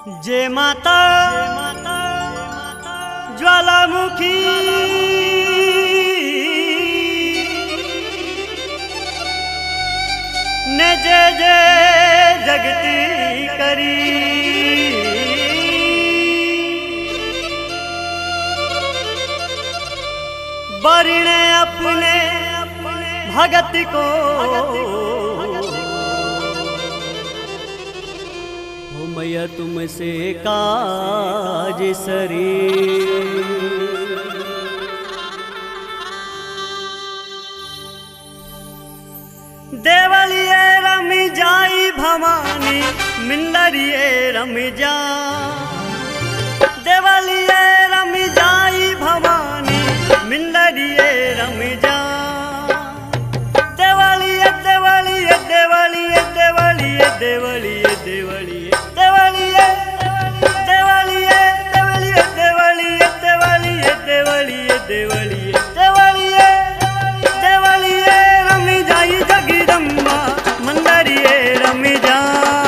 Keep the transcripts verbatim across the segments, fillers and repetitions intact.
जय माता ज्वालामुखी ने जय जय जगती करी। बरिणे अपने भगत को हो मैया तुमसे काज सरी। देवलिए रमी जाई भवानी मिंदरिए रमी जा। देवलिए रमी जाई भवानी मिंदरिए रमी जा। देवलिए देवलिए देवलिए देवलिए देवलिए देवलिए देवलिए देवलिए देवलिए देवलिए देवलिए देवलिए देवलिए देवलिए देवलिए रमी जाई जगदम्बा मंदरिए रमी जा।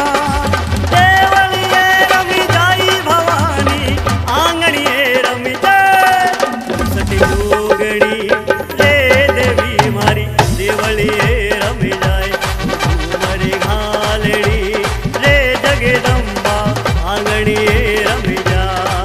देवलिए रमी जाई भवानी आंगणिए रमी जा। सती जोगणी रे देवी मारी देवलिए रमी जाए। मरी घालड़ी रे जगदम्बा आंगणिए रमी जा।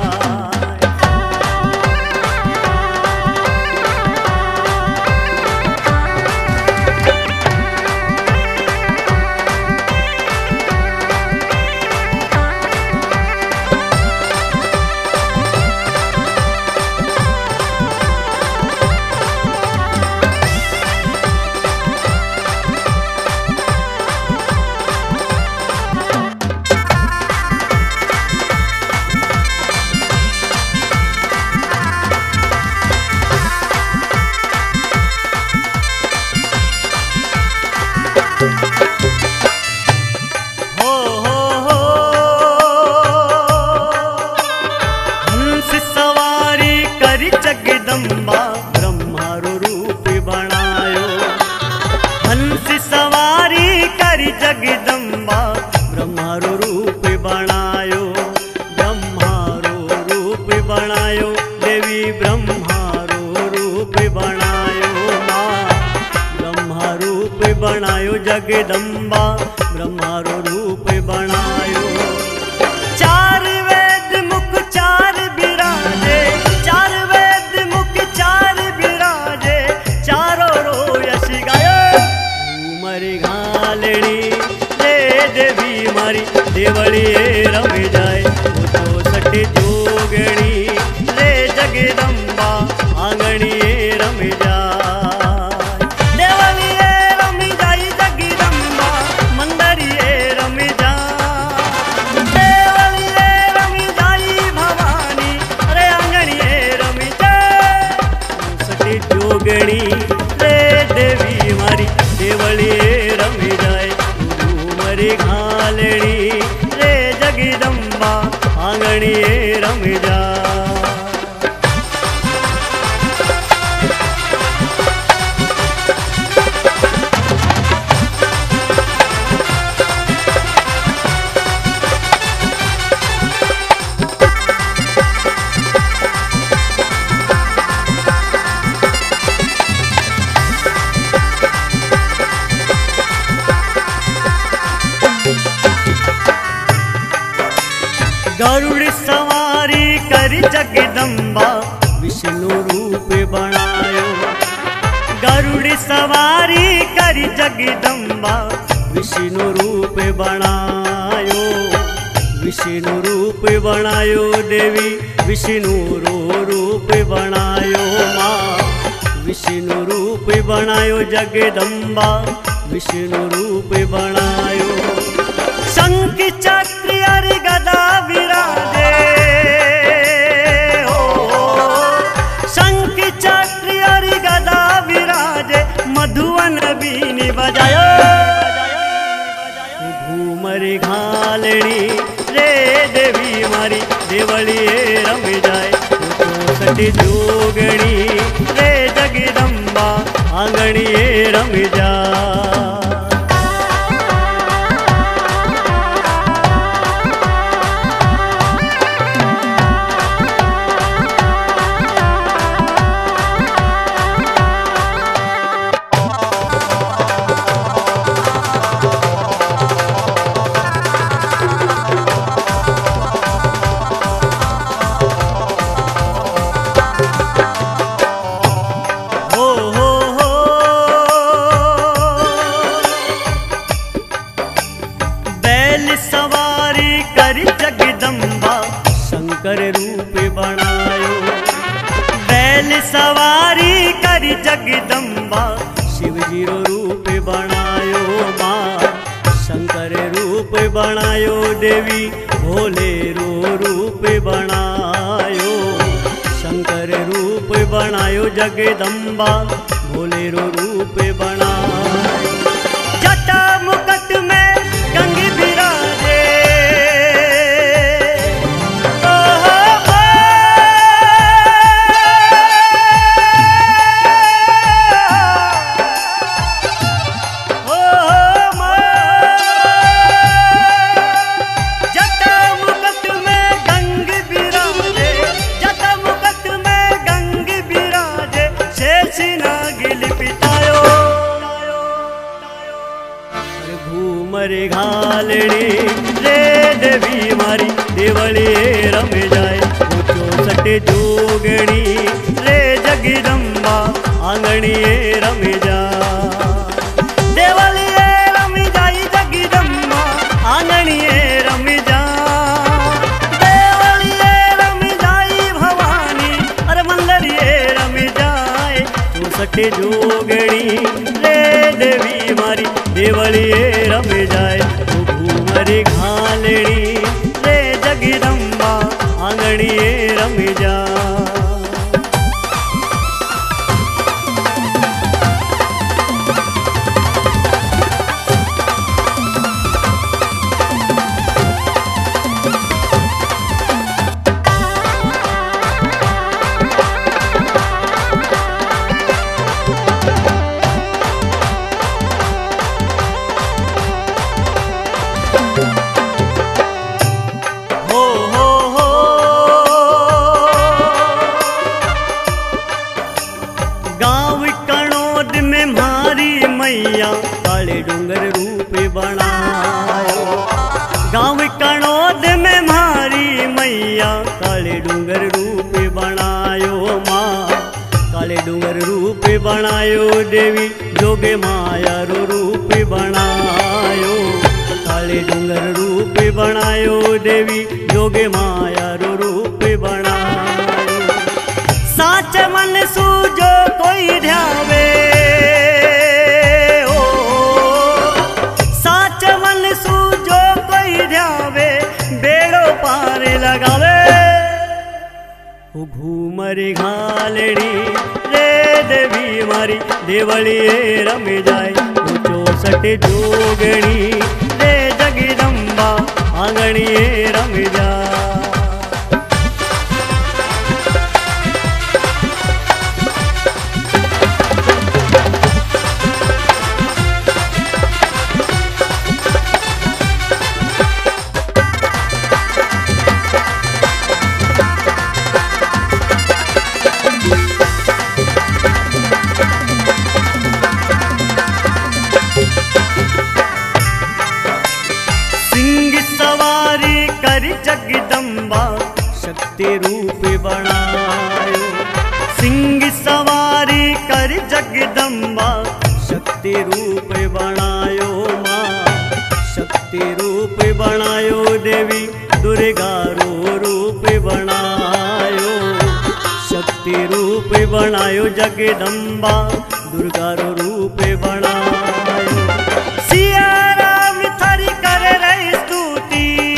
जगदम्बा ब्रह्मारो रूप बनायो। हंस सवारी करी जगदम्बा ब्रह्मारो रूप बनायो। ब्रह्मारो रूप बनायो देवी ब्रह्मारो रूप बनायो। माँ ब्रह्मा रूप बनायो जगदम्बा ब्रह्मारो रूप बनायो। चार वेद मुख चार बिराजे। चार देवलिए रमी जाए वो तो सटी जोगणी रे जगदम्बा आंगणिए रमी जाए। देवलिए रमी जाई जगदम्बा मंदरिए रमी जा। देवलिए रमी जाई भवानी रे आंगणिए रमी जाए। सटी जोगणी रे देवी मारी देवलिए रमी जाए। मरी घालड़ी रे जगदम्बा आंगणिए रमी जा। गरुड़ सवारी करी जगदम्बा विष्णु रूप बनायो। गरुड़ सवारी करी जगदम्बा विष्णु रूप बनायो। विष्णु रूप बनायो देवी विष्णु रो रूप बनायो। माँ विष्णु रूप बनायो जगदम्बा विष्णु रूप बनायो। शंख चक्र और गदा विराजे हो। शंख चक्र और गदा विराजे मधुवन बीनी बजायो। घूमरी घालड़ी रे देवी मारी देवलिए रमी जाए। तो सटी जोगणी रे जगदम्बा आंगणिए रमी जा। जगदम्बा शिवजी रो रूप बनायो माँ शंकर रूप बनायो देवी भोले रो रूप बनायो शंकर रूप बनायो जगदम्बा भोले रो रूप बनायो जटा मुकुट में गंग बिराजे घूमर घालड़ी रे देवी मारी देवली रम जाए चौसठ जोगणी रे जगदम्बा आंगणी रम जा देवली रम जाई जगदम्बा आंगणी रम जा देवली रम जाई भवानी अरे मंदिर रम जाए चौसठ जोगणी रे देवी मारी देवली रम जाए घूमर घालड़ी रे जगदम्बा आंगणी रम जा काले डूंगर रूप बनायो गाँव कणोद में मारी मैया काले डूंगर रूप बनायो माँ काले डूंगर रूप बनायो देवी जोगे माया रो रूप बनायो काले डूंगर रूप बनायो देवी जोगे माया रो रूप बनायो साच मन सूझो कोई ध्यावे घूमर घालड़ी रे देवी मारी देवली रम जाए चौसठ जोगणी रे जगदम्बा आंगणी रम जा जगदम्बा शक्ति रूप बनायो सिंह सवारी कर जगदम्बा शक्ति रूप बनायो माँ शक्ति रूप बनायो देवी दुर्गा रो रूप बनायो शक्ति रूप बनायो जगदम्बा दुर्गा रो रूप बनायो सिया राम थारी कर रही स्तुति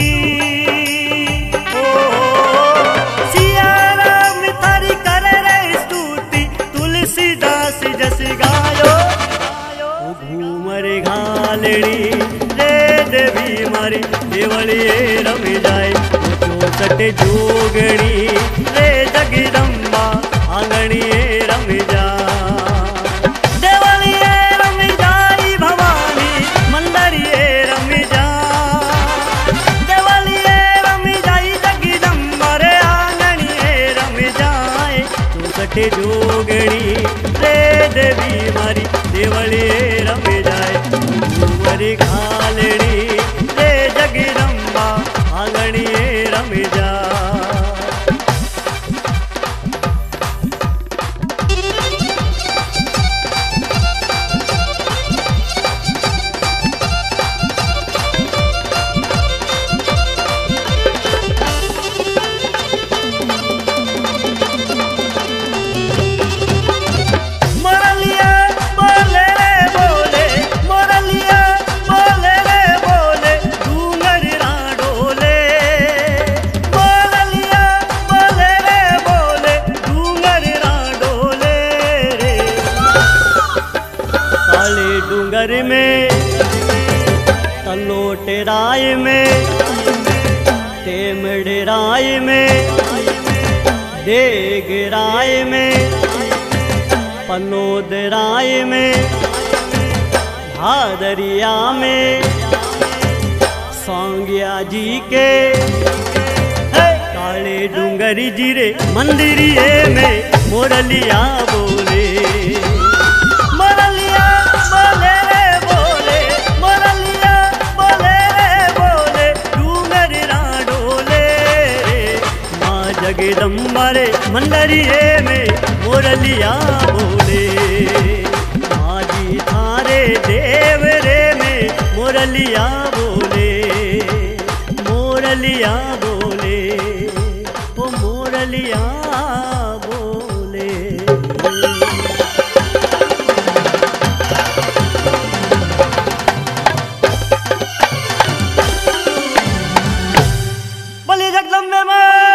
घूमर घालड़ी रे देवी मारी देवली रम जाए चौसठ जोगणी रे जगदम्बा आंगणी रम जा देवली रम जाई भवानी मंदिर रम जा देवली रम जाई जगदम्बा रे आंगणी रम जाए चौसठ जोगणी रे देवी मारी देवली रम जाए घूमर घालड़ी रे जगदम्बा आंगणी रम जा डूंगर में तलोटेराय में टेमड़ेराय में देगराय में पनोदराय में भादरिया में सांगिया जी के काले डूंगरी जीरे मंदिरिये में मोरलिया बोले मोरलिया बोले रे बोले मोरलिया बोले रे बोले डूंगर डोले रे माँ जगदम्बा रे मंदिरिये में मोरलिया बोले माँ जी थारे देव रे में मोरलिया बोले मोरलिया बोले ओ मोरलिया बोले। बोले जगदम्बे मां